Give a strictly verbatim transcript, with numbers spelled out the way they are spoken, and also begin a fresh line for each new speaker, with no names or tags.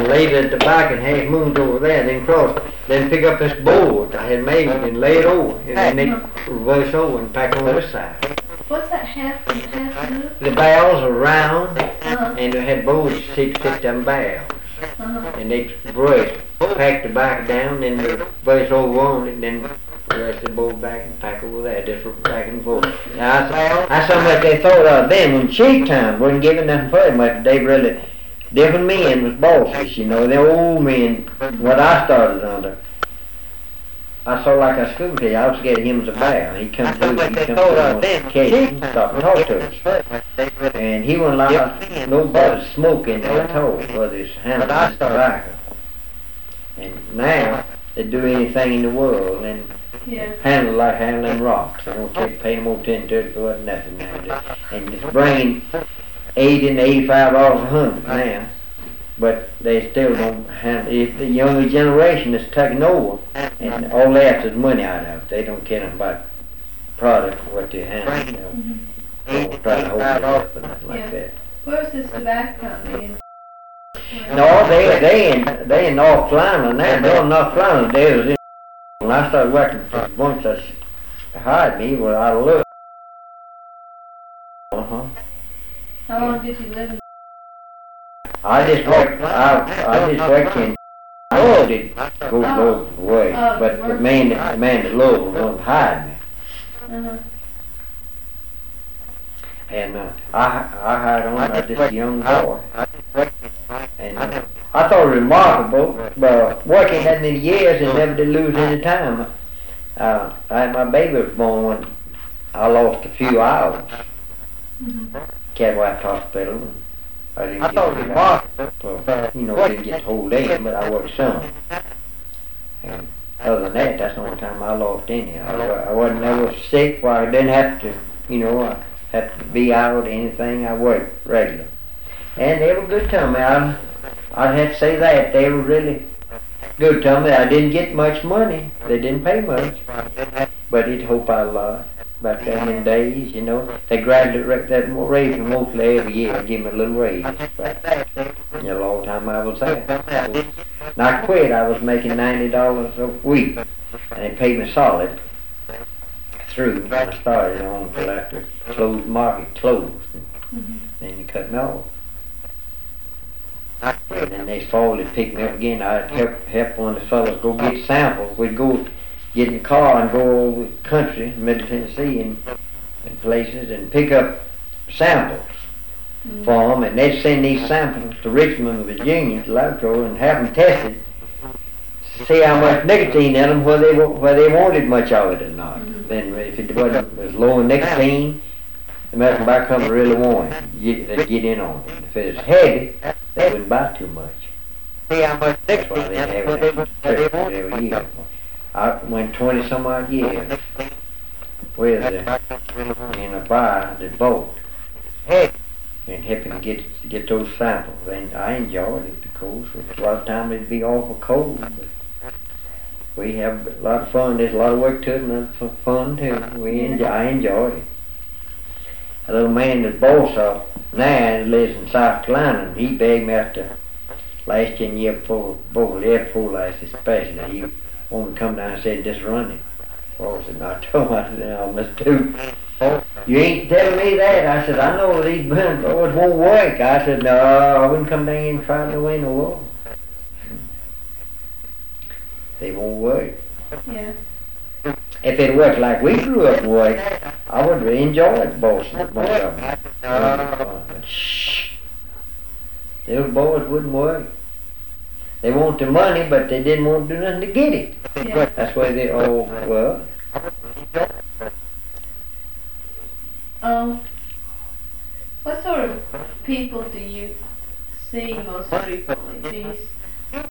laid it at the back and half mooned over there, then cross, then pick up this board I had made and lay it over, and then they reverse over and pack on this side.
What's that half half move?
The barrels are round,
Uh-huh.
and they had boards, six, six, seven barrels.
Uh-huh.
And they reverse, pack the back down, then reverse over on it, then reverse the board back and pack over there, just back and forth. Now, I, I saw what they thought of then when cheap time wasn't giving nothing for it much. They really, different men was bosses, you know, the old men, what I started under. I saw like a school teacher, I was scared of him as a bear. He come through, he come through on occasion, and stop and talk to us. And he wouldn't allow nobody smoking at all, whether it's handling tobacco. And now, they do anything in the world, and
Yeah.
handle like handling rocks. They don't take, pay more attention to it for nothing now. And it's bringing eighty and eighty-five dollars a hundred now. But they still don't handle it. The younger generation is taking over, and all they have is money out of it. They don't care about product, what they handle. You know.
Mm-hmm.
They don't try to hold it up or nothing like
Yeah.
that.
Where's this tobacco company?
No, they they in they in North Carolina now. They're in North Carolina. They was in. When I started working for the bunch that hired me, well, I looked. Uh huh.
How long did you live in?
I just worked. I I just worked in. I did go go away,
Oh,
but the
work.
man the man at Louisville was to hire me,
Uh-huh.
and uh, I I hired on uh, this young boy, and uh, I thought it remarkable. But working that many years and never did lose any time. Uh, I, my baby was born when I lost a few hours.
Mm-hmm.
Catwife Hospital. And I didn't I get remarkable. Well, you know, I didn't get the whole day, but I worked some. And other than that, that's the only time I lost any. I, I wasn't never sick, where I didn't have to, you know, I have to be out or anything. I worked regular. And they were good to me. I, I'd have to say that. They were really good to me. I didn't get much money. They didn't pay much. But it'd hope I lot. About that many days, you know. They gradually that raise me mostly every year. I give me a little raise. But in a long time I was there. When I quit, I was making ninety dollars a week. And they paid me solid through when I started on until after closed market closed.
Mm-hmm.
Then you cut me off. And then next fall they picked me up again. I'd help, help one of the fellows go get samples. We'd go get in the car and go over the country, Middle Tennessee and, and places, and pick up samples
Mm-hmm.
for them. And they'd send these samples to Richmond, Virginia, to Laboratory, and have them tested to see how much nicotine in them, whether they, wa- whether they wanted much of it or not.
Mhm.
Then if it wasn't as low in nicotine, the American Tobacco Company really wanted it. They'd get in on it. If it was heavy, they wouldn't buy too much.
See how much
That's why
nicotine
they
in
have
it, what they,
it
what they want.
every year. I went twenty some odd years with uh, in a bar that bought
Hey,
and helping to get get those samples. And I enjoyed it, of course. A lot of times it'd be awful cold, but we have a lot of fun. There's a lot of work to it and it's fun too. We enjoy, I enjoyed it. A little man that boss of now lives in South Carolina, and he begged me after last year and year before, before, year before last especially. He wanted to come down and said, just run it. Well, I said, no, I told him, I said, no, Mister Two, you ain't telling me that. I said, I know these boys won't work. I said, no, I wouldn't come down here and try to win the war. They won't work.
Yeah.
If it worked like we grew up work, I would really enjoy it, bossing a bunch of them. But shh, those boys wouldn't work. They want the money, but they didn't want to do nothing to get it.
Yeah.
That's why they all, well,
Um, what sort of people do you see most frequently? Do you